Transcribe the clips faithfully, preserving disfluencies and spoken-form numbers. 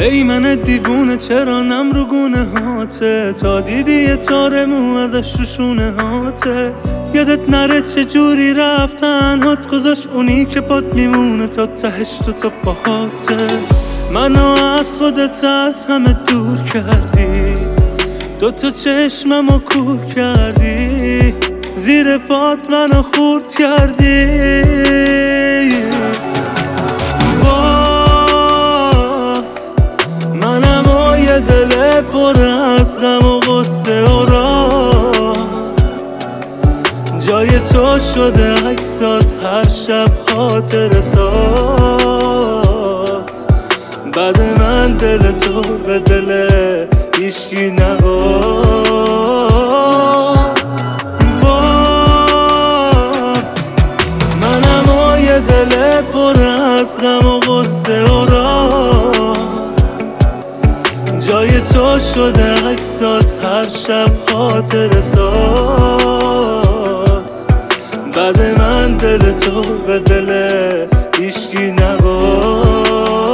ای من دیوونه چرا نم رو گونه هاته، تا دیدی یه تار مو ازش رو شونه هاته. یادت نره چه جوری رفتن هات گذاشت اونی که پات میمونه تا تهش تو تا پاهاته. منو از خودت از همه دور کردی، دوتا چشممو کور کردی، زیر پات منو خورد کردی. باز منم و یه دل پر از غم و غصه و راز، جای تو شده عکسات هر شب خاطر ساز. بعد من دل تو به دل هیچکی نباز. باز منم و یه دل پر از غم و غصه و راز، جای تو شده عکسات هر شب خاطر ساز. بعد من دل تو به دل هیچکی نباز.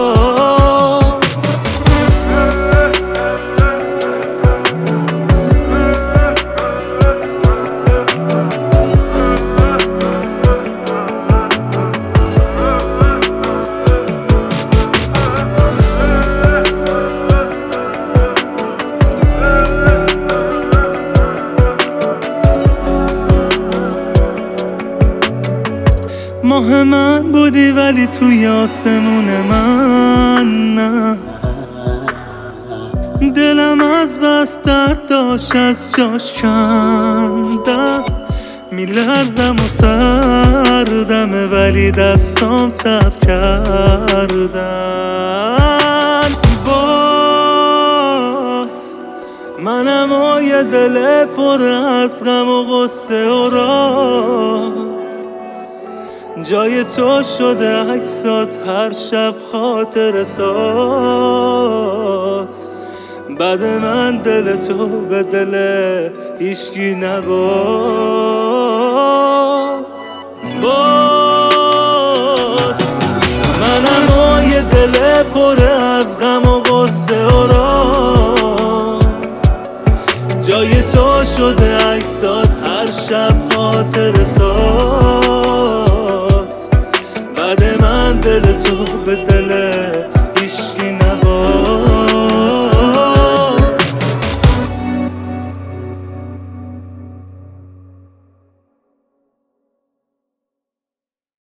ماه من بودی ولی توی آسمون من نه، دلم از بس درد داشت از جاش کندم. میلرزم و سردمه ولی دستام تب کردن. باز منم و یه دل پر از غم و غصه و راز، جای تو شده عکسات هر شب خاطر ساز. بعد من دل تو به دل هیچکی نباز.